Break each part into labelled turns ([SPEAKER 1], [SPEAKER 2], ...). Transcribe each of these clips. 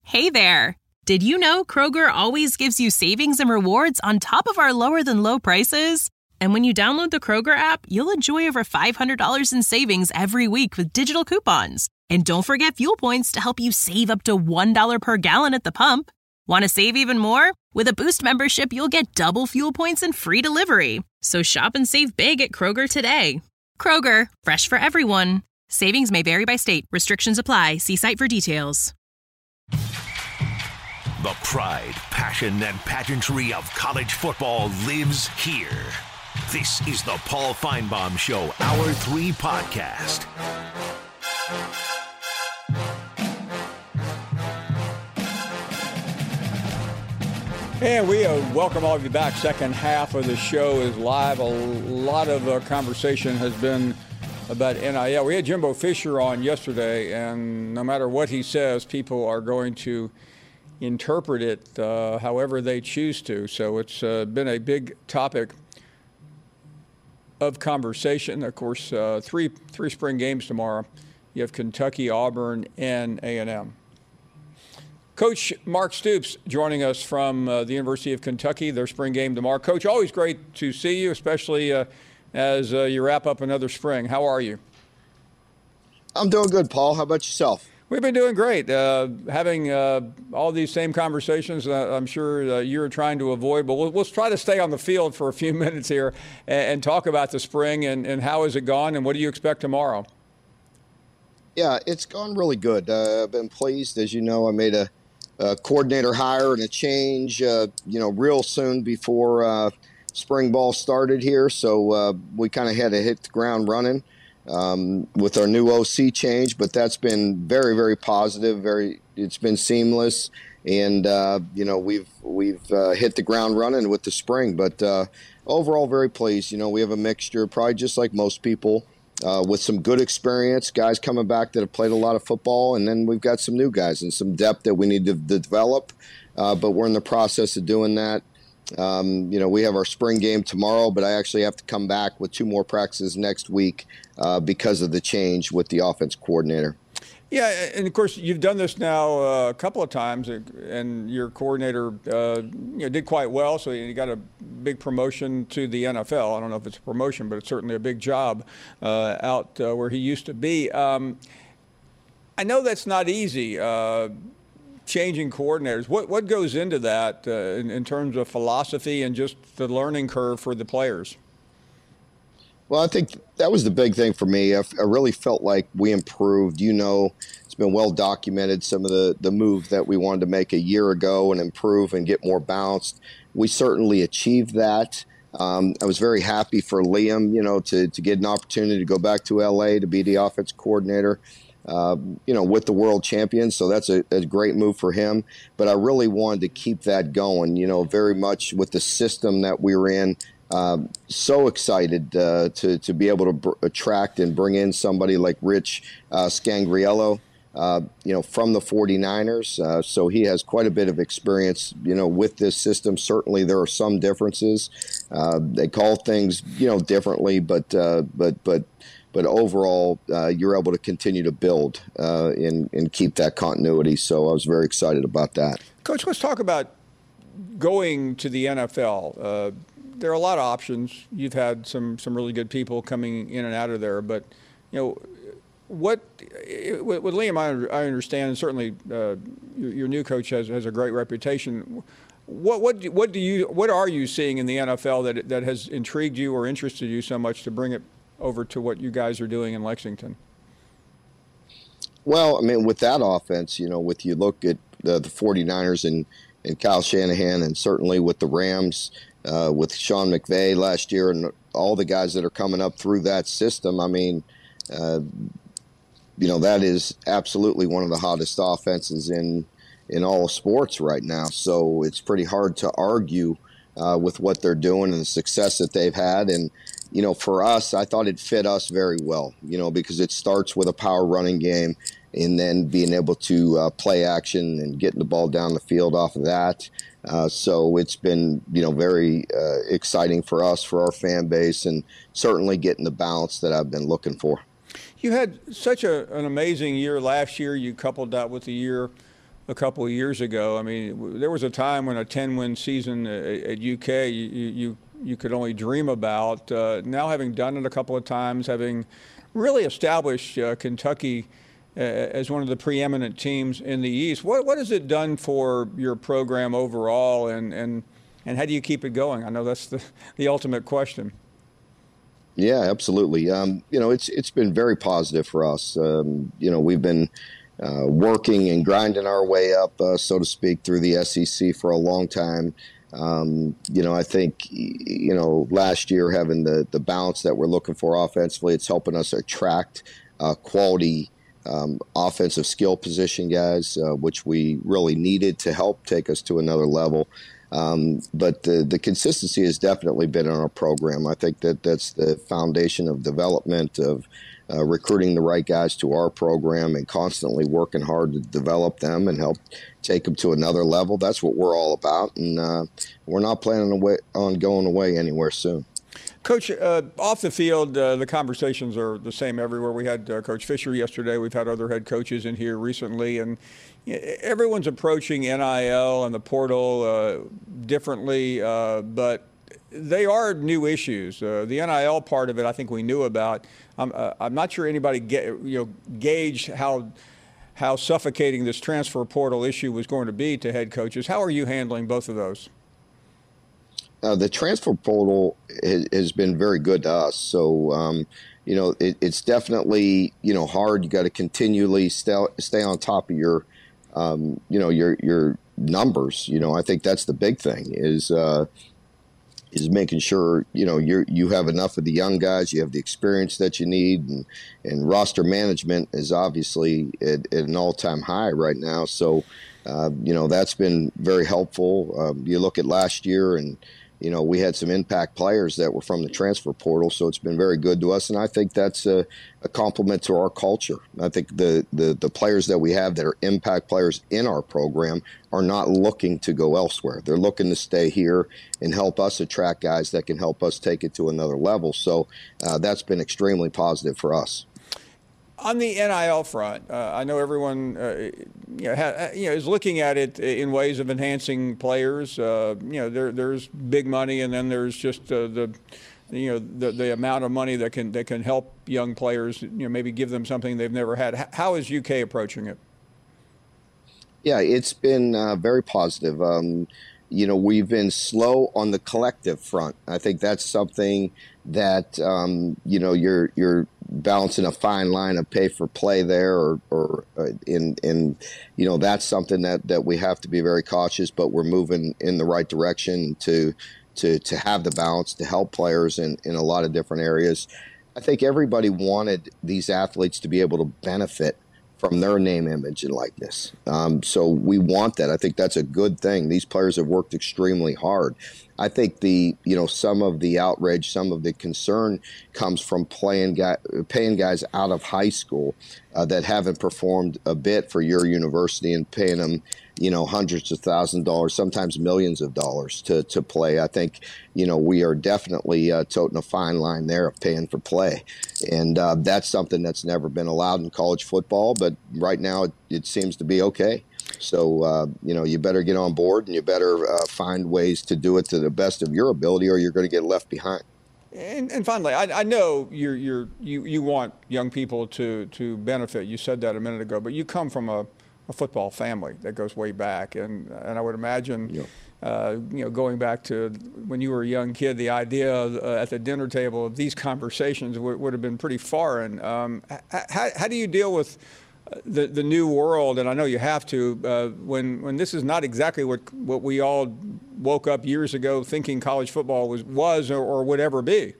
[SPEAKER 1] Hey there! Did you know Kroger always gives you savings and rewards on top of our lower-than-low prices? And when you download the Kroger app, you'll enjoy over $500 in savings every week with digital coupons. And don't forget fuel points to help you save up to $1 per gallon at the pump. Want to save even more? With a Boost membership, you'll get double fuel points and free delivery. So shop and save big at Kroger today. Kroger, fresh for everyone. Savings may vary by state. Restrictions apply. See site for details.
[SPEAKER 2] The pride, passion, and pageantry of college football lives here. This is the Paul Finebaum Show, Hour 3 podcast.
[SPEAKER 3] And we welcome all of you back. Second half of the show is live. A lot of conversation has been about NIL. We had Jimbo Fisher on yesterday, and no matter what he says, people are going to interpret it however they choose to. So it's been a big topic of conversation. Of course, three spring games tomorrow. You have Kentucky, Auburn, and A&M. Coach Mark Stoops joining us from the University of Kentucky, their spring game tomorrow. Coach, always great to see you, especially as you wrap up another spring. How are you?
[SPEAKER 4] I'm doing good, Paul. How about yourself?
[SPEAKER 3] We've been doing great. Having all these same conversations I'm sure you're trying to avoid, but we'll try to stay on the field for a few minutes here and talk about the spring and how has it gone and what do you expect tomorrow?
[SPEAKER 4] Yeah, it's gone really good. I've been pleased. As you know, I made a coordinator hire and a change, real soon before spring ball started here. So we kind of had to hit the ground running with our new OC change, but that's been very, very positive. It's been seamless, and we've hit the ground running with the spring. But overall, very pleased. We have a mixture, probably just like most people, with some good experience, guys coming back that have played a lot of football, and then we've got some new guys and some depth that we need to develop. But we're in the process of doing that. We have our spring game tomorrow, but I actually have to come back with 2 more practices next week because of the change with the offense coordinator.
[SPEAKER 3] Yeah, and of course you've done this now a couple of times, and your coordinator did quite well. So you got a big promotion to the NFL. I don't know if it's a promotion, but it's certainly a big job out where he used to be. I know that's not easy. Changing coordinators. What goes into that in terms of philosophy and just the learning curve for the players?
[SPEAKER 4] Well, I think that was the big thing for me. I really felt like we improved. It's been well documented, some of the moves that we wanted to make a year ago and improve and get more balanced. We certainly achieved that. I was very happy for Liam, to get an opportunity to go back to L.A. to be the offense coordinator. With the world champions. So that's a great move for him. But I really wanted to keep that going, very much with the system that we were in. So excited to be able to attract and bring in somebody like Rich Scangarello, from the 49ers. So he has quite a bit of experience, with this system. Certainly there are some differences. They call things, differently, but overall, you're able to continue to build and keep that continuity. So I was very excited about that.
[SPEAKER 3] Coach, let's talk about going to the NFL. There are a lot of options. You've had some really good people coming in and out of there. But, with Liam, I understand, and certainly your new coach has a great reputation. What are you seeing in the NFL that has intrigued you or interested you so much to bring it over to what you guys are doing in Lexington?
[SPEAKER 4] Well, I mean, with that offense, you look at the 49ers and Kyle Shanahan, and certainly with the Rams, with Sean McVay last year and all the guys that are coming up through that system, I mean, that is absolutely one of the hottest offenses in all of sports right now. So it's pretty hard to argue with what they're doing and the success that they've had. And, for us, I thought it fit us very well, because it starts with a power running game and then being able to play action and getting the ball down the field off of that. So it's been, very exciting for us, for our fan base, and certainly getting the balance that I've been looking for.
[SPEAKER 3] You had such an amazing year last year. You coupled that with the year a couple of years ago. I mean, there was a time when a 10-win season at UK you could only dream about. Now, having done it a couple of times, having really established Kentucky as one of the preeminent teams in the East, what has it done for your program overall, and how do you keep it going? I know that's the ultimate question.
[SPEAKER 4] Yeah, absolutely. It's been very positive for us. We've been working and grinding our way up, so to speak, through the SEC for a long time. I think, last year having the balance that we're looking for offensively, it's helping us attract quality offensive skill position guys, which we really needed to help take us to another level. But the consistency has definitely been in our program. I think that's the foundation of development, of recruiting the right guys to our program and constantly working hard to develop them and help take them to another level. That's what we're all about, and we're not planning on going away anywhere soon.
[SPEAKER 3] Coach, off the field, the conversations are the same everywhere. We had Coach Fisher yesterday. We've had other head coaches in here recently, and everyone's approaching NIL and the portal differently, but they are new issues. The NIL part of it, I think we knew about. I'm not sure anybody gauged how suffocating this transfer portal issue was going to be to head coaches. How are you handling both of those?
[SPEAKER 4] The transfer portal has been very good to us. So, it's definitely, hard. You got to continually stay on top of your numbers. I think that's the big thing is making sure, you have enough of the young guys, you have the experience that you need, and roster management is obviously at an all-time high right now. So, that's been very helpful. You look at last year and, we had some impact players that were from the transfer portal, so it's been very good to us, and I think that's a compliment to our culture. I think the players that we have that are impact players in our program are not looking to go elsewhere. They're looking to stay here and help us attract guys that can help us take it to another level. So that's been extremely positive for us.
[SPEAKER 3] On the NIL front, I know everyone is looking at it in ways of enhancing players. There's big money, and then there's just the amount of money that can help young players. Maybe give them something they've never had. How is UK approaching it?
[SPEAKER 4] Yeah, it's been very positive. We've been slow on the collective front. I think that's something that you're balancing a fine line of pay for play there, or that's something that we have to be very cautious. But we're moving in the right direction to have the balance to help players in a lot of different areas. I think everybody wanted these athletes to be able to benefit from their name, image, and likeness. So we want that. I think that's a good thing. These players have worked extremely hard. I think some of the outrage, some of the concern comes from paying guys out of high school that haven't performed a bit for your university and paying them, hundreds of thousands of dollars, sometimes millions of dollars to play. I think, we are definitely toting a fine line there of paying for play. And that's something that's never been allowed in college football, but right now it seems to be okay. So, you better get on board, and you better find ways to do it to the best of your ability, or you're going to get left behind.
[SPEAKER 3] And finally, I know you want young people to benefit. You said that a minute ago, but you come from a football family that goes way back, and I would imagine, going back to when you were a young kid, the idea at the dinner table of these conversations would have been pretty foreign. How do you deal with the new world, and I know you have to, when this is not exactly what we all woke up years ago thinking college football was or would ever be?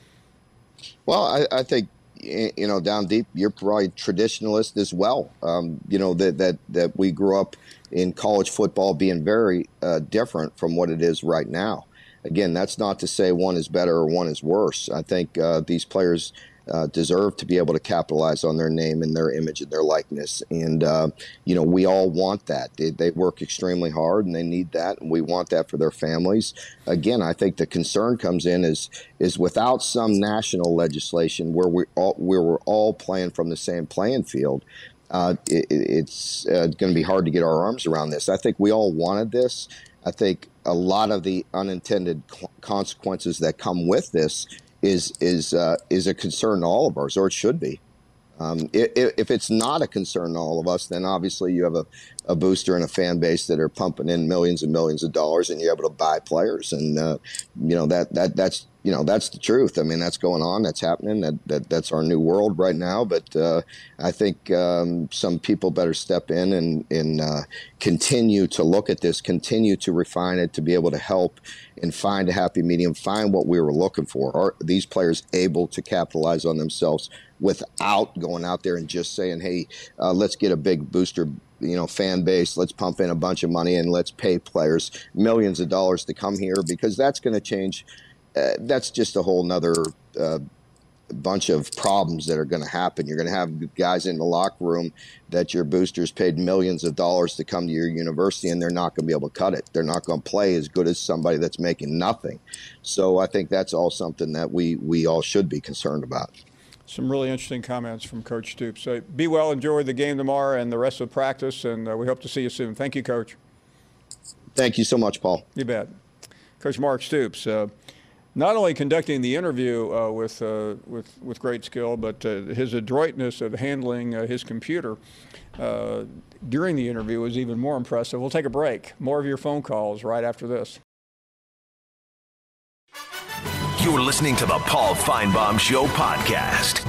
[SPEAKER 4] Well, I think, down deep, you're probably traditionalist as well. That we grew up in college football being very different from what it is right now. Again, that's not to say one is better or one is worse. I think these players deserve to be able to capitalize on their name and their image and their likeness. And, we all want that. They work extremely hard, and they need that, and we want that for their families. Again, I think the concern comes in is without some national legislation where we're all playing from the same playing field, it's going to be hard to get our arms around this. I think we all wanted this. I think a lot of the unintended consequences that come with this is a concern to all of ours, or it should be. If it's not a concern to all of us, then obviously you have a booster and a fan base that are pumping in millions and millions of dollars, and you're able to buy players, and that's the truth. I mean, that's going on, that's happening, that's our new world right now. But I think some people better step in and continue to look at this, continue to refine it, to be able to help and find a happy medium, find what we were looking for. Are these players able to capitalize on themselves without going out there and just saying, hey, let's get a big booster, fan base, let's pump in a bunch of money and let's pay players millions of dollars to come here, because that's going to change. That's just a whole nother bunch of problems that are going to happen. You're going to have guys in the locker room that your boosters paid millions of dollars to come to your university, and they're not going to be able to cut it. They're not going to play as good as somebody that's making nothing. So I think that's all something that we all should be concerned about.
[SPEAKER 3] Some really interesting comments from Coach Stoops. So be well, enjoy the game tomorrow and the rest of the practice, and we hope to see you soon. Thank you, Coach.
[SPEAKER 4] Thank you so much, Paul.
[SPEAKER 3] You bet. Coach Mark Stoops, not only conducting the interview with great skill, but his adroitness of handling his computer during the interview was even more impressive. We'll take a break. More of your phone calls right after this.
[SPEAKER 2] You're listening to the Paul Feinbaum Show podcast.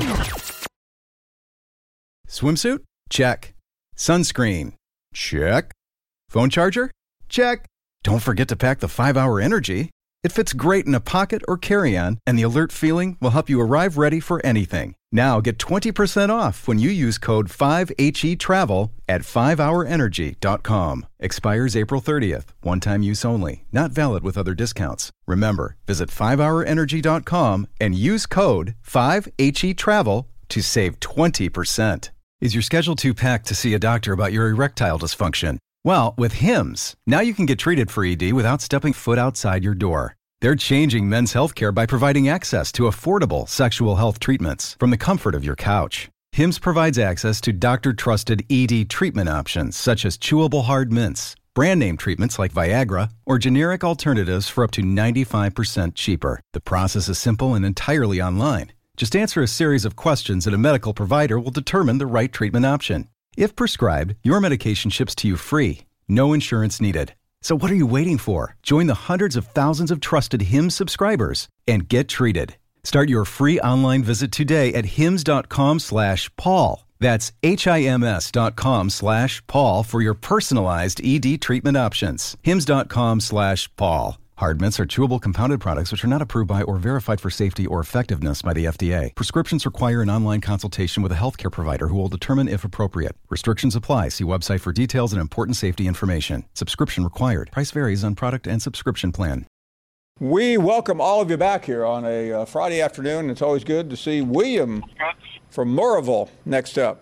[SPEAKER 5] Swimsuit? Check. Sunscreen? Check. Phone charger? Check. Don't forget to pack the 5-Hour Energy. It fits great in a pocket or carry-on, and the alert feeling will help you arrive ready for anything. Now get 20% off when you use code 5HETRAVEL at 5hourenergy.com. Expires April 30th. One-time use only. Not valid with other discounts. Remember, visit 5hourenergy.com and use code 5HETRAVEL to save 20%. Is your schedule too packed to see a doctor about your erectile dysfunction? Well, with Hims, now you can get treated for ED without stepping foot outside your door. They're changing men's healthcare by providing access to affordable sexual health treatments from the comfort of your couch. Hims provides access to doctor-trusted ED treatment options such as chewable hard mints, brand name treatments like Viagra, or generic alternatives for up to 95% cheaper. The process is simple and entirely online. Just answer a series of questions and a medical provider will determine the right treatment option. If prescribed, your medication ships to you free. No insurance needed. So what are you waiting for? Join the hundreds of thousands of trusted Hims subscribers and get treated. Start your free online visit today at hims.com/Paul. That's HIMS.com/Paul for your personalized ED treatment options. hims.com/Paul. Hard mints are chewable compounded products which are not approved by or verified for safety or effectiveness by the FDA. Prescriptions require an online consultation with a healthcare provider who will determine if appropriate. Restrictions apply. See website for details and important safety information. Subscription required. Price varies on product and subscription plan.
[SPEAKER 3] We welcome all of you back here on a Friday afternoon. It's always good to see William from Mooraville next up.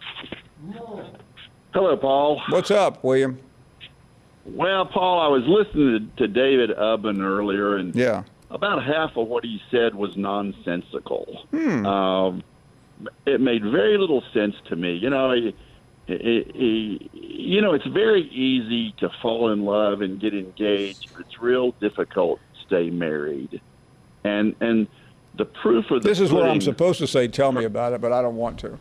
[SPEAKER 6] Hello, Paul.
[SPEAKER 3] What's up, William?
[SPEAKER 6] Well, Paul, I was listening to David Ubben earlier, and about half of what he said was nonsensical. It made very little sense to me. It's very easy to fall in love and get engaged, but it's real difficult to stay married. And the proof of the
[SPEAKER 3] This is where I'm supposed to say, tell me about it, but I don't want to.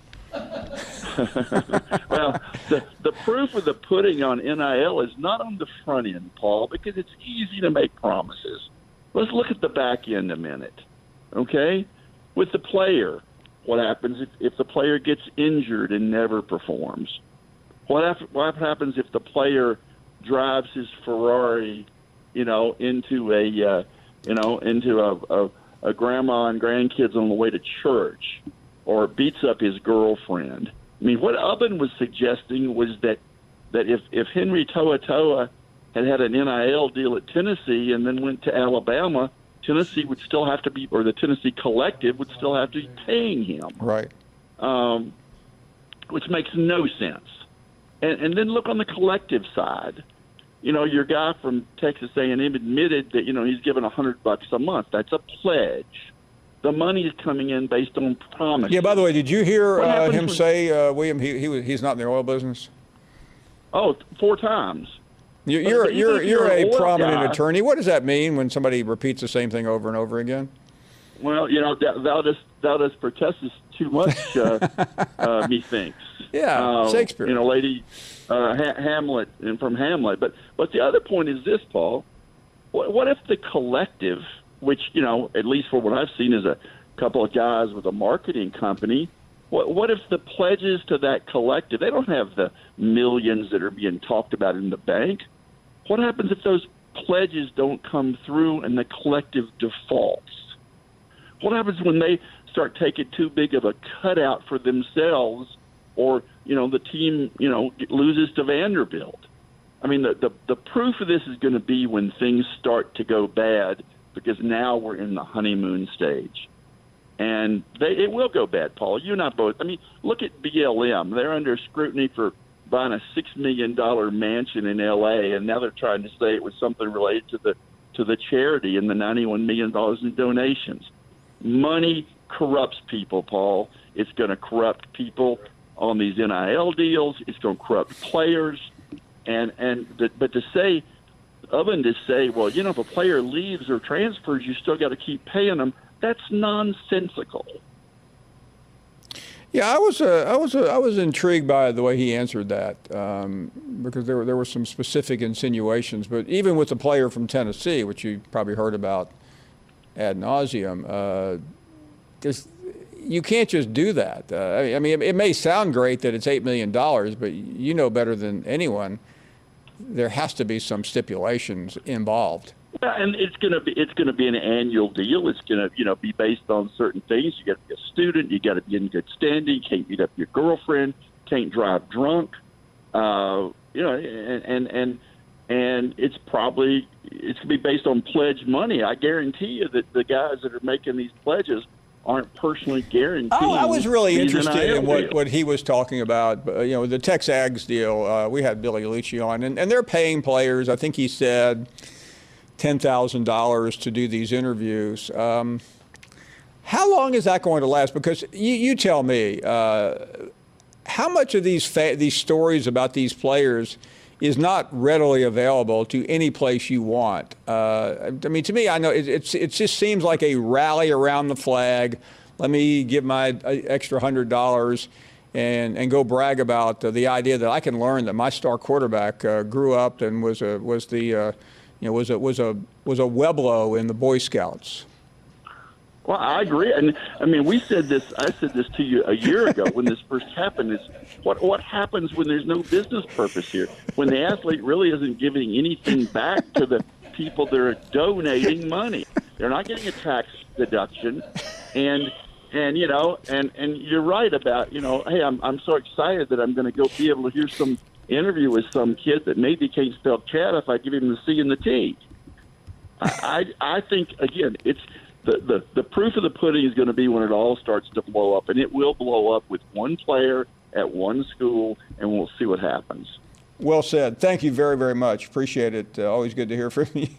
[SPEAKER 6] Well, the proof of the pudding on NIL is not on the front end, Paul, because it's easy to make promises. Let's look at the back end a minute, okay? With the player, what happens if the player gets injured and never performs? What happens if the player drives his Ferrari, into a grandma and grandkids on the way to church, or beats up his girlfriend? I mean, what Ubben was suggesting was that if Henry To'oTo'o had an NIL deal at Tennessee and then went to Alabama, Tennessee would still have to be, or the Tennessee Collective would still have to be paying him.
[SPEAKER 3] Right.
[SPEAKER 6] Which makes no sense. And then look on the collective side. Your guy from Texas A&M admitted that, he's given $100 a month. That's a pledge. The money is coming in based on promise.
[SPEAKER 3] Yeah, by the way, did you hear him say, William, he's not in the oil business?
[SPEAKER 6] Oh, 4 times.
[SPEAKER 3] You're a prominent
[SPEAKER 6] guy,
[SPEAKER 3] attorney. What does that mean when somebody repeats the same thing over and over again?
[SPEAKER 6] Well, thou dost protest too much, methinks.
[SPEAKER 3] Yeah, Shakespeare.
[SPEAKER 6] Lady Hamlet and from Hamlet. But the other point is this, Paul. What if the collective, which, at least for what I've seen is a couple of guys with a marketing company, what if the pledges to that collective, they don't have the millions that are being talked about in the bank. What happens if those pledges don't come through and the collective defaults? What happens when they start taking too big of a cutout for themselves, or, the team, loses to Vanderbilt? I mean, the proof of this is going to be when things start to go bad, because now we're in the honeymoon stage. And it will go bad, Paul. You and I both. I mean, look at BLM. They're under scrutiny for buying a $6 million mansion in L.A., and now they're trying to say it was something related to the charity and the $91 million in donations. Money corrupts people, Paul. It's going to corrupt people on these NIL deals. It's going to corrupt players. But to say, well, if a player leaves or transfers, you still got to keep paying them. That's nonsensical.
[SPEAKER 3] Yeah, I was intrigued by the way he answered that, because there were some specific insinuations. But even with the player from Tennessee, which you probably heard about ad nauseum, you can't just do that. I mean, it may sound great that it's $8 million, but you know better than anyone, there has to be some stipulations involved.
[SPEAKER 6] Yeah, and it's going to be an annual deal. It's going to be based on certain things. You got to be a student. You got to be in good standing. You can't beat up your girlfriend. Can't drive drunk. And it's going to be based on pledged money. I guarantee you that the guys that are making these pledges aren't personally guaranteed.
[SPEAKER 3] I was really interested in what he was talking about. The Texags deal. We had Billy Lucci on, and they're paying players. I think he said $10,000 to do these interviews. How long is that going to last? Because you tell me, how much of these stories about these players is not readily available to any place you want? I mean, to me, I know it just seems like a rally around the flag. Let me give my extra $100 and go brag about the idea that I can learn that my star quarterback grew up and was a Weblo in the Boy Scouts.
[SPEAKER 6] Well, I agree, and I mean, I said this to you a year ago when this first happened. Is what happens when there's no business purpose here? When the athlete really isn't giving anything back to the people that are donating money, they're not getting a tax deduction, and you're right about hey, I'm so excited that I'm going to go be able to hear some interview with some kid that maybe can't spell chat if I give him the C and the T. I think, again, it's the proof of the pudding is going to be when it all starts to blow up, and it will blow up with one player at one school, and we'll see what happens.
[SPEAKER 3] Well said. Thank you very, very much. Appreciate it. Always good to hear from you.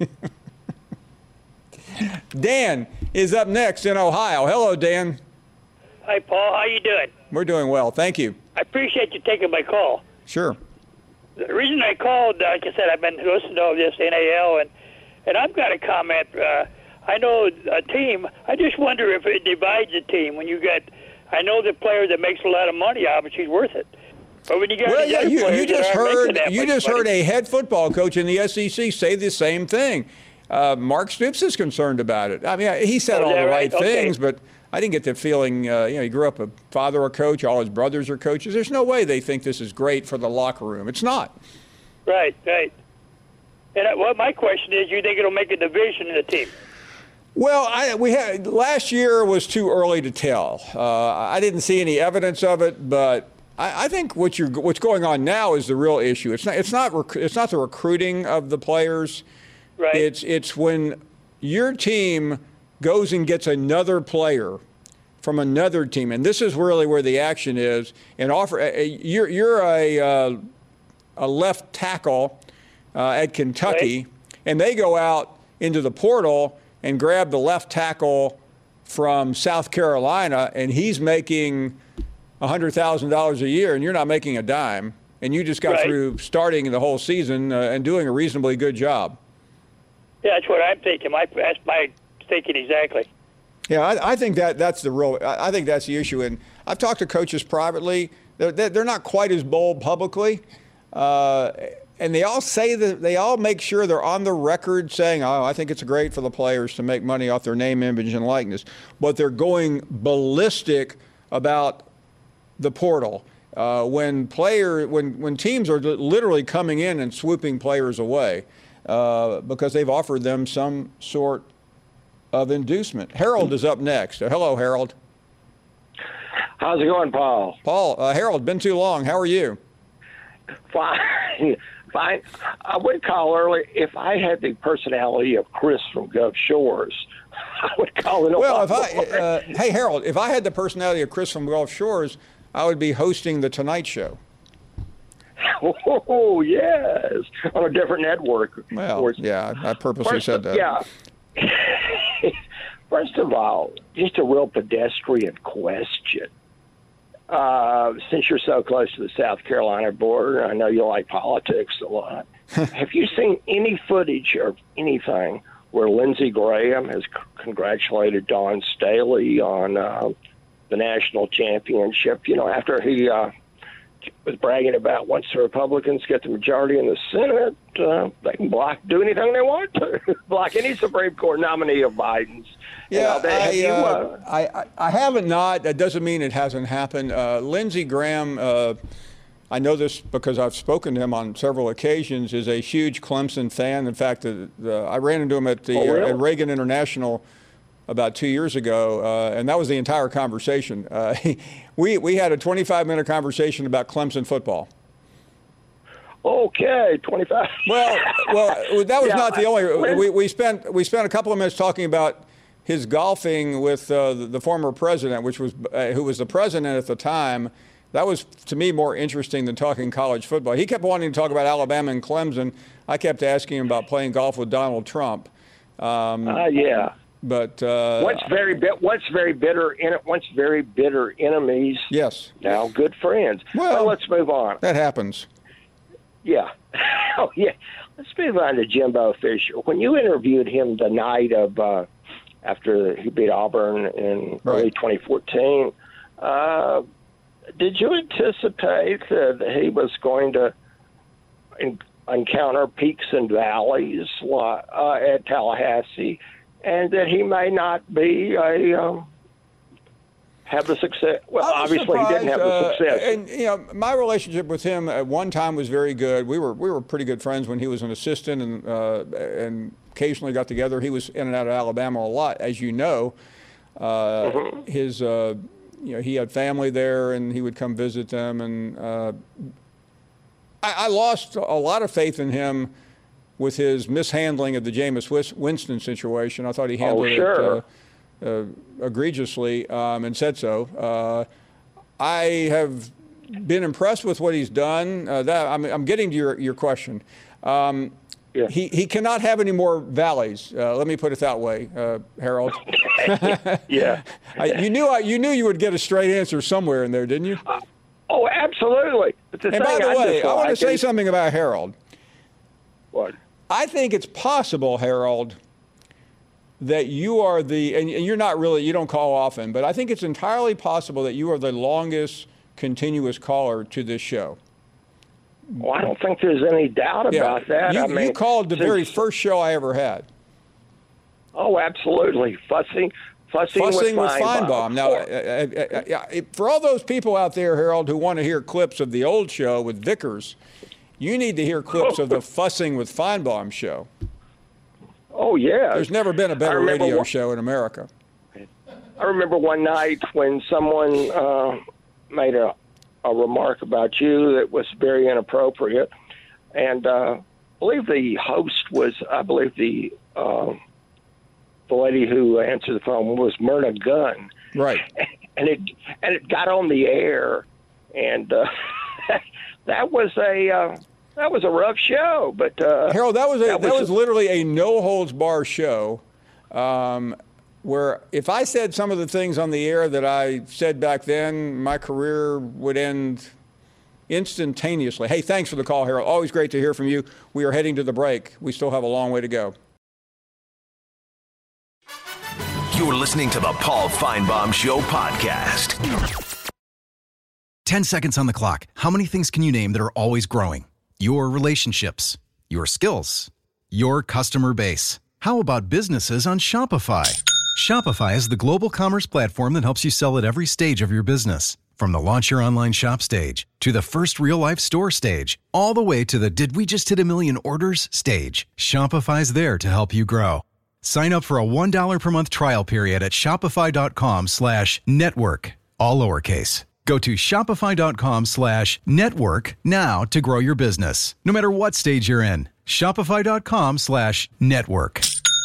[SPEAKER 3] Dan is up next in Ohio. Hello, Dan.
[SPEAKER 7] Hi, Paul. How you doing?
[SPEAKER 3] We're doing well. Thank you.
[SPEAKER 7] I appreciate you taking my call.
[SPEAKER 3] Sure.
[SPEAKER 7] The reason I called, like I said, I've been listening to all this NAL, and I've got a comment. I know a team. I just wonder if it divides a team. When you get, I know the player that makes a lot of money, obviously, he's worth it. But when you got
[SPEAKER 3] you just heard a head football coach in the SEC say the same thing. Mark Stoops is concerned about it. I mean, he said all the right things, but I didn't get the feeling, he grew up a father a coach, all his brothers are coaches. There's no way they think this is great for the locker room. It's not.
[SPEAKER 7] Right. And my question is, you think it'll make a division in the team?
[SPEAKER 3] Well, last year was too early to tell. I didn't see any evidence of it, but I think what's going on now is the real issue. It's not the recruiting of the players.
[SPEAKER 7] Right.
[SPEAKER 3] It's when your team goes and gets another player from another team, and this is really where the action is. And you're a left tackle at Kentucky, right, and they go out into the portal and grab the left tackle from South Carolina, and he's making $100,000 a year, and you're not making a dime, and you just got through starting the whole season and doing a reasonably good job.
[SPEAKER 7] Yeah, that's what I'm thinking. That's my thinking exactly.
[SPEAKER 3] Yeah, I think that's the real. I think that's the issue. And I've talked to coaches privately. They're not quite as bold publicly, and they all say that they all make sure they're on the record saying, "Oh, I think it's great for the players to make money off their name, image, and likeness." But they're going ballistic about the portal when teams are literally coming in and swooping players away because they've offered them some sort of inducement. Harold is up next. Hello, Harold.
[SPEAKER 8] How's it going, Paul?
[SPEAKER 3] Paul, Harold, been too long. How are you?
[SPEAKER 8] Fine. I would call early if I had the personality of Chris from Gulf Shores. I would call it.
[SPEAKER 3] Well, hey, Harold, if I had the personality of Chris from Gulf Shores, I would be hosting the Tonight Show.
[SPEAKER 8] Oh, yes, on a different network.
[SPEAKER 3] Well, yeah, I purposely said that.
[SPEAKER 8] Yeah. First of all, just a real pedestrian question. Since you're so close to the South Carolina border, I know you like politics a lot. Have you seen any footage or anything where Lindsey Graham has congratulated Dawn Staley on the national championship? You know, after he was bragging about once the Republicans get the majority in the Senate, they can do anything they want to, block any Supreme Court nominee of Biden's.
[SPEAKER 3] Yeah, I haven't not. That doesn't mean it hasn't happened. Lindsey Graham, I know this because I've spoken to him on several occasions, is a huge Clemson fan. In fact, I ran into him at at Reagan International about 2 years ago, and that was the entire conversation. We had a 25-minute conversation about Clemson football.
[SPEAKER 8] Okay, 25.
[SPEAKER 3] Well, that was not the only. We spent a couple of minutes talking about his golfing with the former president, who was the president at the time. That was, to me, more interesting than talking college football. He kept wanting to talk about Alabama and Clemson. I kept asking him about playing golf with Donald Trump.
[SPEAKER 8] Yeah.
[SPEAKER 3] But
[SPEAKER 8] once very bitter enemies.
[SPEAKER 3] Yes.
[SPEAKER 8] Now good friends. Well, let's move on.
[SPEAKER 3] That happens.
[SPEAKER 8] Yeah. Oh yeah. Let's move on to Jimbo Fisher. When you interviewed him the night of after he beat Auburn in early 2014, did you anticipate that he was going to encounter peaks and valleys at Tallahassee? And that he may not be have the success. Well, obviously he didn't have the success.
[SPEAKER 3] And you know, my relationship with him at one time was very good. We were pretty good friends when he was an assistant, and occasionally got together. He was in and out of Alabama a lot, as you know. His he had family there, and he would come visit them. And I lost a lot of faith in him with his mishandling of the Jameis Winston situation. I thought he handled it egregiously and said so. I have been impressed with what he's done. I'm getting to your question. He cannot have any more valleys. Let me put it that way, Harold.
[SPEAKER 8] Yeah.
[SPEAKER 3] You knew you would get a straight answer somewhere in there, didn't you?
[SPEAKER 8] Oh, absolutely.
[SPEAKER 3] And by the way, I want to say something about Harold.
[SPEAKER 8] What?
[SPEAKER 3] I think it's possible, Harold, that you are and you're not really, you don't call often, but I think it's entirely possible that you are the longest continuous caller to this show.
[SPEAKER 8] Well, I don't think there's any doubt about that.
[SPEAKER 3] You called the very first show I ever had.
[SPEAKER 8] Oh, absolutely. Fussing with Feinbaum.
[SPEAKER 3] Now, for all those people out there, Harold, who want to hear clips of the old show with Vickers, you need to hear clips of the Fussing with Feinbaum show.
[SPEAKER 8] Oh, yeah.
[SPEAKER 3] There's never been a better radio show in America.
[SPEAKER 8] I remember one night when someone made a remark about you that was very inappropriate. And I believe the host was, the lady who answered the phone was Myrna Gunn.
[SPEAKER 3] Right.
[SPEAKER 8] And it got on the air, and that was a rough show. But
[SPEAKER 3] Harold, that was literally a no holds bar show. where if I said some of the things on the air that I said back then, my career would end instantaneously. Hey, thanks for the call, Harold. Always great to hear from you. We are heading to the break. We still have a long way to go.
[SPEAKER 2] You're listening to the Paul Feinbaum Show podcast.
[SPEAKER 5] 10 seconds on the clock. How many things can you name that are always growing? Your relationships, your skills, your customer base. How about businesses on Shopify? Shopify is the global commerce platform that helps you sell at every stage of your business. From the launch your online shop stage, to the first real-life store stage, all the way to the did we just hit a million orders stage. Shopify's there to help you grow. Sign up for a $1 per month trial period at shopify.com/network, all lowercase. Go to shopify.com/network now to grow your business, no matter what stage you're in. Shopify.com/network.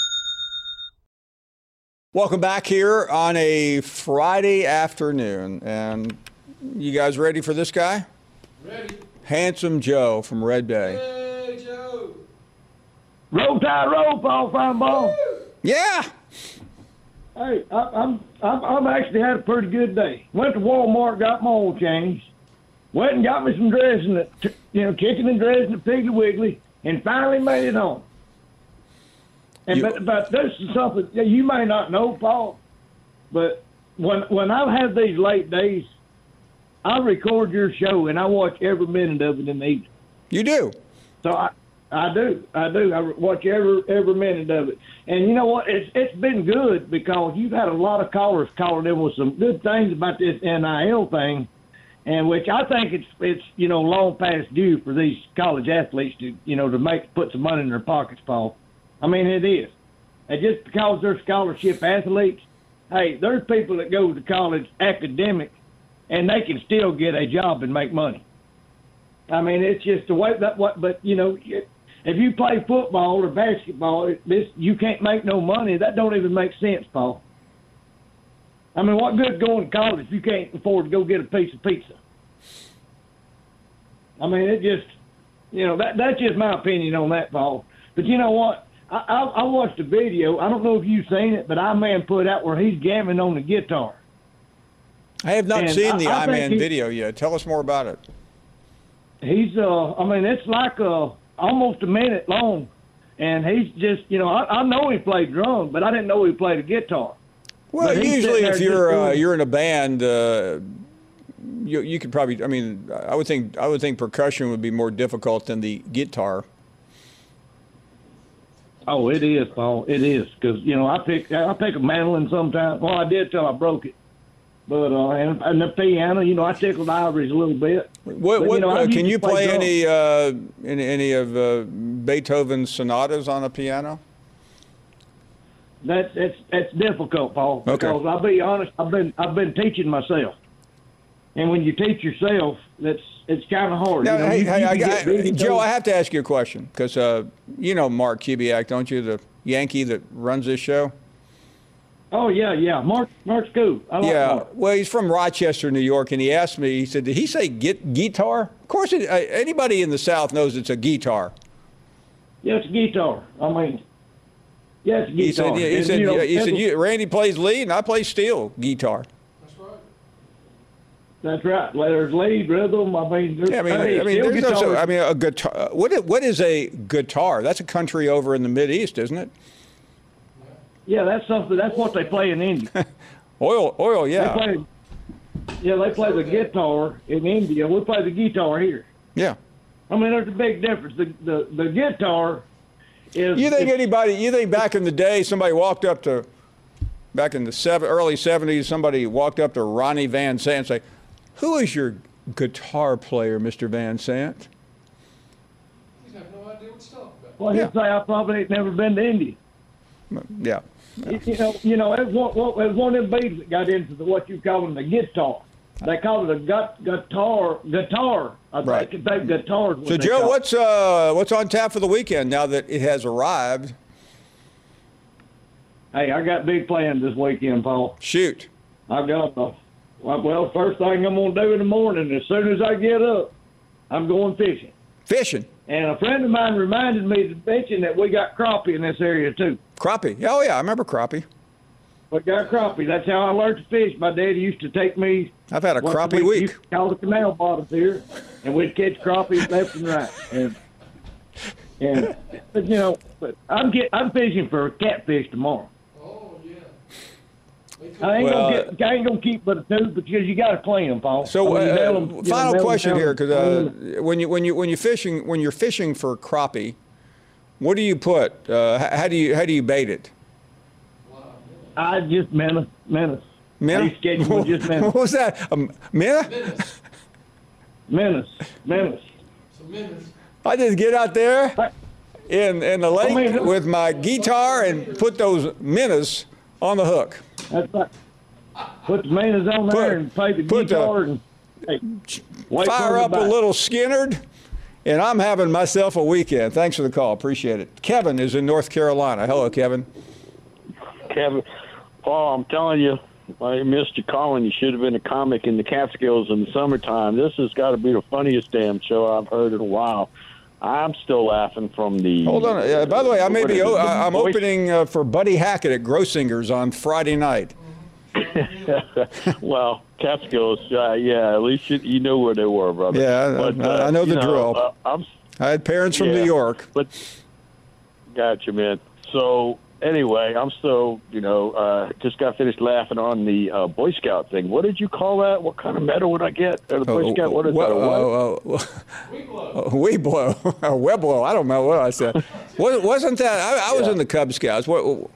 [SPEAKER 3] Welcome back here on a Friday afternoon. And you guys ready for this guy?
[SPEAKER 9] Ready.
[SPEAKER 3] Handsome Joe from Red Bay.
[SPEAKER 9] Hey, Joe.
[SPEAKER 10] Roll Tide, roll, Paul Feinbaum.
[SPEAKER 3] Yeah.
[SPEAKER 10] Hey, I'm actually had a pretty good day. Went to Walmart, got my oil changed. Went and got me some dressing, chicken and dressing at Piggly Wiggly, and finally made it home. And but this is something you may not know, Paul, but when I've had these late days, I record your show and I watch every minute of it in the evening.
[SPEAKER 3] You do?
[SPEAKER 10] So I do. I watch every minute of it. And you know what? It's been good because you've had a lot of callers calling in with some good things about this NIL thing, and which I think it's long past due for these college athletes to put some money in their pockets, Paul. I mean, it is. And just because they're scholarship athletes, hey, there's people that go to college academic, and they can still get a job and make money. I mean, it's just the way but if you play football or basketball, you can't make no money. That don't even make sense, Paul. I mean, what good going to college if you can't afford to go get a piece of pizza? I mean, it just, that's just my opinion on that, Paul. But you know what? I watched a video. I don't know if you've seen it, but I-Man put out where he's jamming on the guitar.
[SPEAKER 3] I have not seen the I-Man video yet. Tell us more about it.
[SPEAKER 10] He's, it's like almost a minute long, and he's just, I know he played drums, but I didn't know he played a guitar.
[SPEAKER 3] Well, usually if you're in a band, you could probably. I mean, I would think percussion would be more difficult than the guitar.
[SPEAKER 10] Oh, it is, Paul. It is because I pick a mandolin sometimes. Well, I did till I broke it. But and the piano, I tickled Ivory's a little bit.
[SPEAKER 3] Can you play any of Beethoven's sonatas on a piano?
[SPEAKER 10] That's difficult, Paul. Because I'll be honest, I've been teaching myself, and when you teach yourself, it's kind of hard.
[SPEAKER 3] Now, Joe, I have to ask you a question because Mark Kubiak, don't you, the Yankee that runs this show?
[SPEAKER 10] Oh, yeah. Mark's cool. I like Mark.
[SPEAKER 3] Well, he's from Rochester, New York, and he asked me, he said, did he say guitar? Of course, anybody in the South knows it's a guitar.
[SPEAKER 10] Yeah, it's a guitar. I mean, yeah, it's a guitar.
[SPEAKER 3] He said, Randy plays lead and I play steel guitar.
[SPEAKER 10] That's right. There's lead, rhythm. I mean, there's
[SPEAKER 3] a guitar. What is a guitar? That's a country over in the Mideast, isn't it?
[SPEAKER 10] Yeah, that's something. That's what they play in India.
[SPEAKER 3] oil, yeah.
[SPEAKER 10] They play the guitar in India. We play the guitar here.
[SPEAKER 3] Yeah.
[SPEAKER 10] I mean, there's a big difference. The guitar is.
[SPEAKER 3] You think back in the day, somebody walked up to, back in the early 70s, somebody walked up to Ronnie Van Sant and say, "Who is your guitar player, Mr. Van Sant?"
[SPEAKER 9] He'd have no idea what to talk about.
[SPEAKER 10] Well, he'd say, "I probably ain't never been to India."
[SPEAKER 3] Yeah.
[SPEAKER 10] It was one of them beats that got into what you call the guitar. They call it a guitar. I think guitar.
[SPEAKER 3] So, Joe, what's on tap for the weekend now that it has arrived?
[SPEAKER 10] Hey, I got big plans this weekend, Paul.
[SPEAKER 3] Shoot.
[SPEAKER 10] I've got first thing I'm going to do in the morning, as soon as I get up, I'm going fishing.
[SPEAKER 3] Fishing?
[SPEAKER 10] And a friend of mine reminded me to mention that we got crappie in this area, too.
[SPEAKER 3] Crappie? Oh, yeah, I remember crappie.
[SPEAKER 10] We got crappie. That's how I learned to fish. My daddy used to take me.
[SPEAKER 3] I've had a crappie week.
[SPEAKER 10] Call the canal bottoms here, and we'd catch crappie left and right. But but I'm fishing for catfish tomorrow.
[SPEAKER 9] Oh yeah.
[SPEAKER 10] I ain't gonna keep but a two because you got to clean them, Paul.
[SPEAKER 3] So, final question here, because when you're fishing for crappie, what do you put? How do you bait it?
[SPEAKER 10] I just menace.
[SPEAKER 3] Menace?
[SPEAKER 10] Just menace.
[SPEAKER 3] What was that?
[SPEAKER 10] Menace.
[SPEAKER 3] I just get out there in the lake with my guitar and put those minnows on the hook.
[SPEAKER 10] That's right. Put the minnows on there and play the guitar and
[SPEAKER 3] fire up a little Skinnerd, and I'm having myself a weekend. Thanks for the call. Appreciate it. Kevin is in North Carolina. Hello, Kevin.
[SPEAKER 11] Kevin, Paul, I'm telling you, I missed your calling. You should have been a comic in the Catskills in the summertime. This has got to be the funniest damn show I've heard in a while. I'm still laughing from the.
[SPEAKER 3] Hold on. By the way, I'm opening for Buddy Hackett at Grossinger's on Friday night.
[SPEAKER 11] Well, Catskills, yeah. At least you know where they were, brother.
[SPEAKER 3] Yeah, but, I know the drill. I had parents from New York.
[SPEAKER 11] But gotcha, man. So. Anyway, I'm still, just got finished laughing on the Boy Scout thing. What did you call that? What kind of medal would I get? The Boy Scout, what is that?
[SPEAKER 3] Weeblo. Weblo. I don't know what I said. Wasn't that? I was in the Cub Scouts. What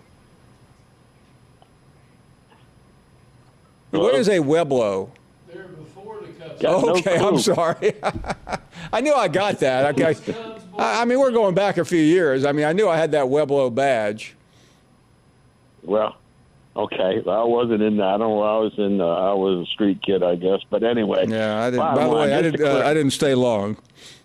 [SPEAKER 3] is a Weblo?
[SPEAKER 9] They're before the Cub Scouts.
[SPEAKER 3] Okay, I'm sorry. I knew I got that. Okay. I mean, we're going back a few years. I mean, I knew I had that Weblo badge.
[SPEAKER 11] Well, okay. I wasn't in that. I was a street kid, I guess. But anyway.
[SPEAKER 3] Yeah, I didn't. By the way, I didn't stay long.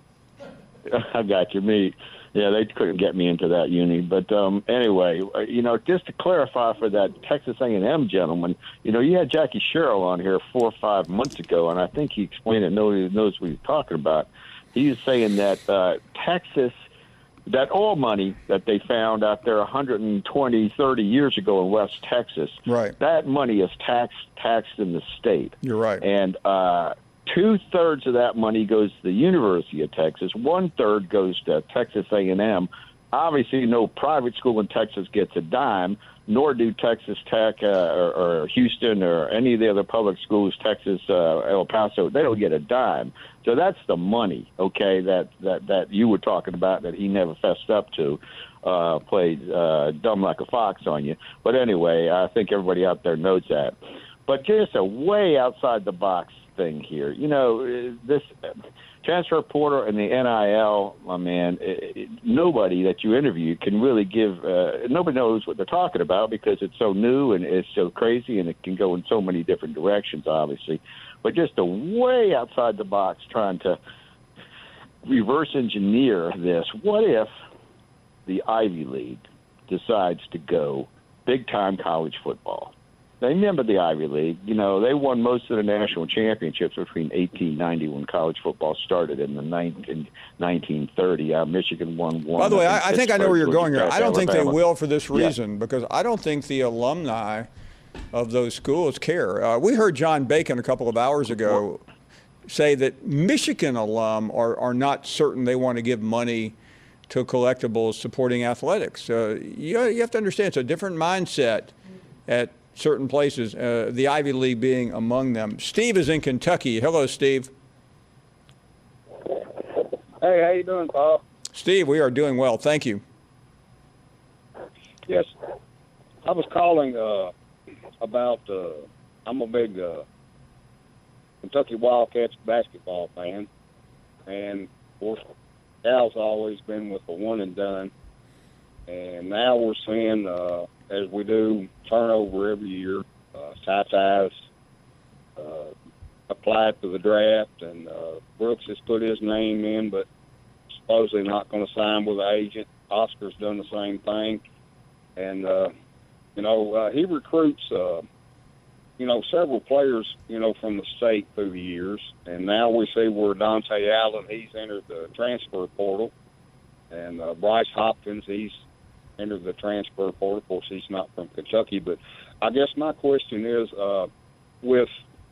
[SPEAKER 11] I got you. Yeah, they couldn't get me into that uni. But anyway, just to clarify for that Texas A&M gentleman, you had Jackie Sherrill on here 4 or 5 months ago, and I think he explained it. Nobody knows what he's talking about. He was saying that Texas, that oil money that they found out there 120, 30 years ago in West Texas,
[SPEAKER 3] right?
[SPEAKER 11] That money is taxed in the state.
[SPEAKER 3] You're right.
[SPEAKER 11] And 2/3 of that money goes to the University of Texas. 1/3 goes to Texas A&M. Obviously, no private school in Texas gets a dime, nor do Texas Tech or Houston or any of the other public schools, Texas, El Paso. They don't get a dime. So that's the money, okay, that you were talking about that he never fessed up to, played dumb like a fox on you. But anyway, I think everybody out there knows that. But just a way outside the box thing here. This transfer portal and the NIL, my man, nobody that you interview can really give nobody knows what they're talking about because it's so new and it's so crazy and it can go in so many different directions, obviously. But just a way outside the box trying to reverse engineer this. What if the Ivy League decides to go big-time college football? They remember the Ivy League. They won most of the national championships between 1890 when college football started in 1930. Michigan won one.
[SPEAKER 3] By the way, I think I know where you're going here. I don't think they will for this reason because I don't think the alumni of those schools care. We heard John Bacon a couple of hours ago say that Michigan alum are not certain they want to give money to collectibles supporting athletics. You have to understand it's a different mindset at certain places, the Ivy League being among them. Steve is in Kentucky. Hello, Steve.
[SPEAKER 12] Hey, how you doing, Paul?
[SPEAKER 3] Steve, we are doing well. Thank you.
[SPEAKER 12] Yes. I was calling about, I'm a big Kentucky Wildcats basketball fan. And, of course, Al's always been with the one and done. And now we're seeing, as we do, turnover every year. Ty applied for the draft, and Brooks has put his name in, but supposedly not going to sign with an agent. Oscar's done the same thing. And, he recruits, several players, from the state through the years. And now we see where Dante Allen, he's entered the transfer portal. And Bryce Hopkins, he's enter the transfer portal. Of course, he's not from Kentucky. But I guess my question is, with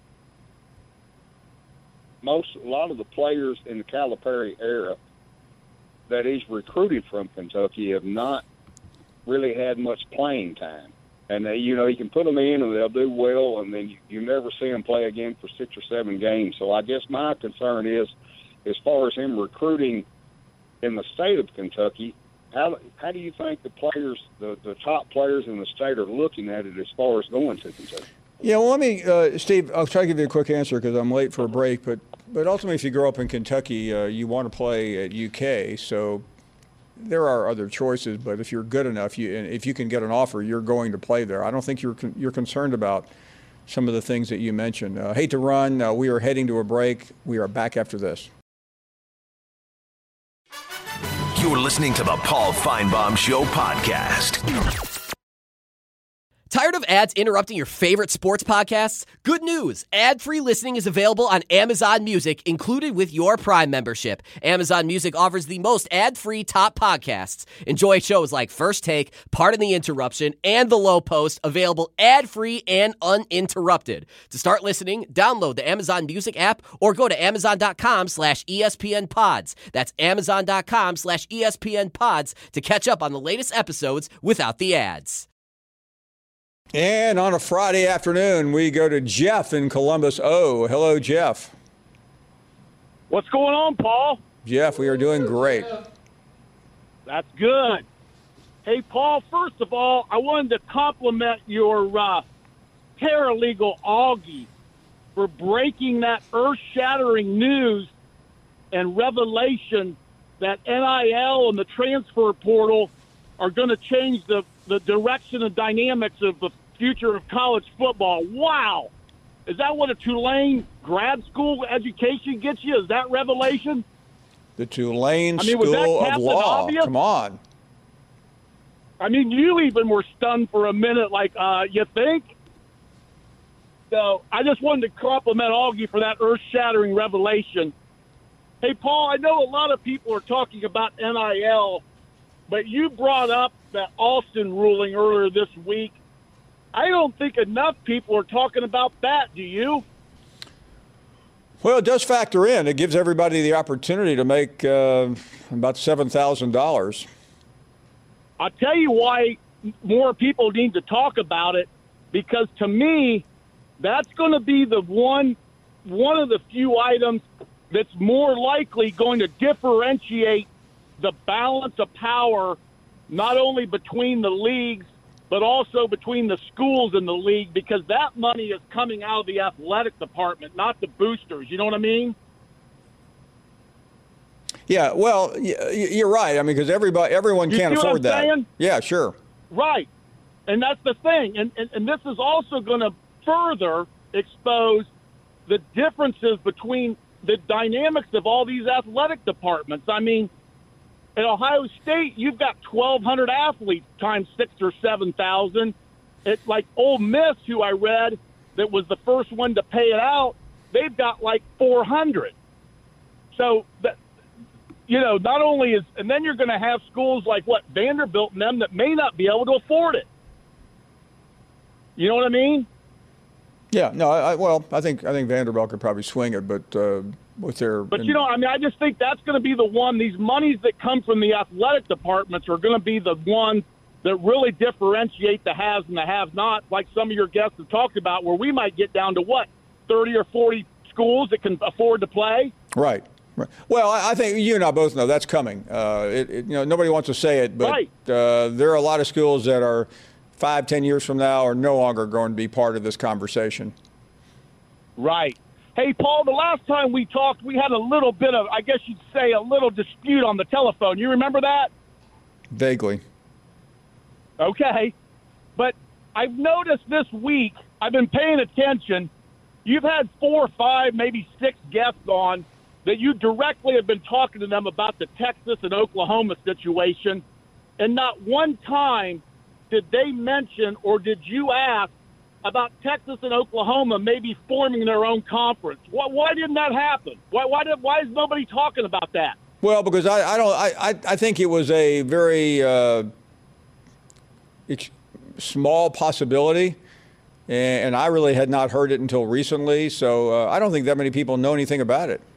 [SPEAKER 12] a lot of the players in the Calipari era that he's recruited from Kentucky have not really had much playing time. And, he can put them in and they'll do well, and then you never see them play again for 6 or 7 games. So I guess my concern is, as far as him recruiting in the state of Kentucky, how do you think the players, the top players in the state, are looking at it as far as going to Kentucky?
[SPEAKER 3] Yeah, well, let me, Steve, I'll try to give you a quick answer because I'm late for a break. But ultimately, if you grow up in Kentucky, you want to play at UK. So there are other choices. But if you're good enough, and if you can get an offer, you're going to play there. I don't think you're concerned about some of the things that you mentioned. Hate to run. We are heading to a break. We are back after this.
[SPEAKER 2] You're listening to the Paul Feinbaum Show podcast.
[SPEAKER 13] Tired of ads interrupting your favorite sports podcasts? Good news! Ad-free listening is available on Amazon Music, included with your Prime membership. Amazon Music offers the most ad-free top podcasts. Enjoy shows like First Take, Pardon the Interruption, and The Low Post, available ad-free and uninterrupted. To start listening, download the Amazon Music app or go to amazon.com/ESPN Pods. That's amazon.com/ESPN Pods to catch up on the latest episodes without the ads.
[SPEAKER 3] And on a Friday afternoon, we go to Jeff in Columbus. Oh, hello, Jeff.
[SPEAKER 14] What's going on, Paul?
[SPEAKER 3] Jeff, we are doing great.
[SPEAKER 14] That's good. Hey, Paul, first of all, I wanted to compliment your paralegal, Augie, for breaking that earth-shattering news and revelation that NIL and the transfer portal are going to change the direction and dynamics of the future of college football. Wow. Is that what a Tulane grad school education gets you? Is that revelation?
[SPEAKER 3] The Tulane School of Law.
[SPEAKER 14] Obvious?
[SPEAKER 3] Come on.
[SPEAKER 14] I mean, you even were stunned for a minute, like, you think? So I just wanted to compliment Augie for that earth-shattering revelation. Hey, Paul, I know a lot of people are talking about NIL, but you brought up that Alston ruling earlier this week. I don't think enough people are talking about that. Do you?
[SPEAKER 3] Well, it does factor in. It gives everybody the opportunity to make about $7,000.
[SPEAKER 14] I'll tell you why more people need to talk about it, because to me, that's going to be the one of the few items that's more likely going to differentiate the balance of power, not only between the leagues, but also between the schools in the league, because that money is coming out of the athletic department, not the boosters. You know what I mean?
[SPEAKER 3] Yeah, well, you're right. I mean, because everyone can't afford that.
[SPEAKER 14] Saying?
[SPEAKER 3] Yeah, sure.
[SPEAKER 14] Right. And that's the thing. And this is also going to further expose the differences between the dynamics of all these athletic departments. I mean, at Ohio State, you've got 1,200 athletes times 6,000 or 7,000. It's like Ole Miss, who I read that was the first one to pay it out, they've got like 400. So, not only is – and then you're going to have schools like, Vanderbilt and them that may not be able to afford it. You know what I mean?
[SPEAKER 3] Yeah, no, I think Vanderbilt could probably swing it, but with their.
[SPEAKER 14] But I just think that's going to be the one. These monies that come from the athletic departments are going to be the ones that really differentiate the haves and the have-nots, like some of your guests have talked about, where we might get down to 30 or 40 schools that can afford to play.
[SPEAKER 3] Right. Well, I think you and I both know that's coming. Nobody wants to say it, but
[SPEAKER 14] right.
[SPEAKER 3] There are a lot of schools that are 5-10 years from now are no longer going to be part of this conversation.
[SPEAKER 14] Right. Hey, Paul, the last time we talked, we had a little bit of, I guess you'd say, a little dispute on the telephone. You remember that?
[SPEAKER 3] Vaguely.
[SPEAKER 14] Okay. But I've noticed this week, I've been paying attention, you've had 4 or 5, maybe 6 guests on that you directly have been talking to them about the Texas and Oklahoma situation, and not one time did they mention or did you ask about Texas and Oklahoma maybe forming their own conference? Why didn't that happen? Why is nobody talking about that?
[SPEAKER 3] Well, because I think it was a very small possibility, and I really had not heard it until recently. So I don't think that many people know anything about it.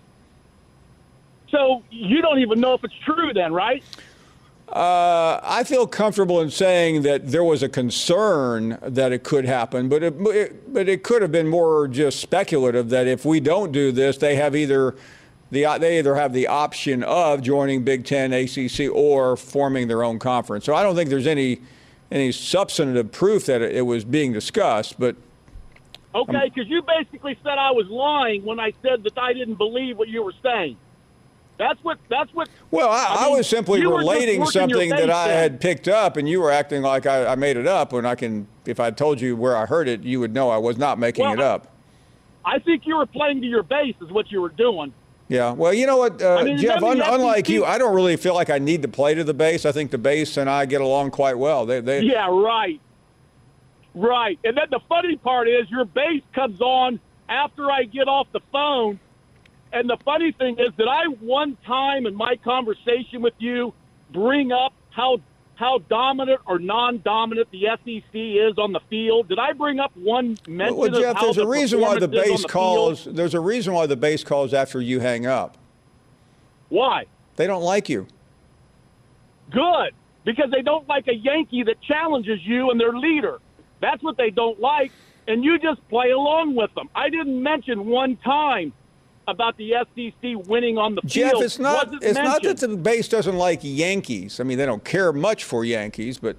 [SPEAKER 14] So you don't even know if it's true then, right?
[SPEAKER 3] I feel comfortable in saying that there was a concern that it could happen, but it could have been more just speculative that if we don't do this, they either have the option of joining Big Ten, ACC, or forming their own conference. So I don't think there's any substantive proof that it was being discussed. But
[SPEAKER 14] okay, because you basically said I was lying when I said that I didn't believe what you were saying. That's what.
[SPEAKER 3] Well, I was simply relating something that I had picked up, and you were acting like I made it up. If I told you where I heard it, you would know I was not making it up.
[SPEAKER 14] I think you were playing to your base, is what you were doing.
[SPEAKER 3] Yeah. Well, you know what, Jeff? Unlike you, I don't really feel like I need to play to the base. I think the base and I get along quite well.
[SPEAKER 14] Yeah. Right. Right. And then the funny part is your base comes on after I get off the phone. And the funny thing is that I one time in my conversation with you bring up how dominant or non-dominant the SEC is on the field. Did I bring up one mention
[SPEAKER 3] Well, Jeff,
[SPEAKER 14] of how
[SPEAKER 3] there's a reason why the base calls.
[SPEAKER 14] Field?
[SPEAKER 3] There's a reason why the base calls after you hang up.
[SPEAKER 14] Why?
[SPEAKER 3] They don't like you.
[SPEAKER 14] Good, because they don't like a Yankee that challenges you and their leader. That's what they don't like, and you just play along with them. I didn't mention one time about the SEC winning on the
[SPEAKER 3] Jeff,
[SPEAKER 14] field.
[SPEAKER 3] it's not that the base doesn't like Yankees. I mean, they don't care much for Yankees, but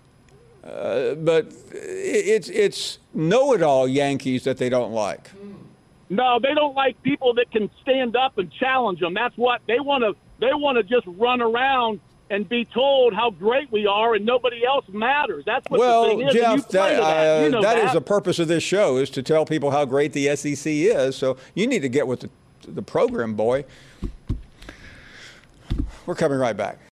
[SPEAKER 3] it's know-it-all Yankees that they don't like.
[SPEAKER 14] No, they don't like people that can stand up and challenge them. That's what they want to. They want to just run around and be told how great we are and nobody else matters. That's what the thing is.
[SPEAKER 3] Jeff, that is
[SPEAKER 14] that
[SPEAKER 3] the purpose of this show, is to tell people how great the SEC is. So you need to get with the program, boy. We're coming right back.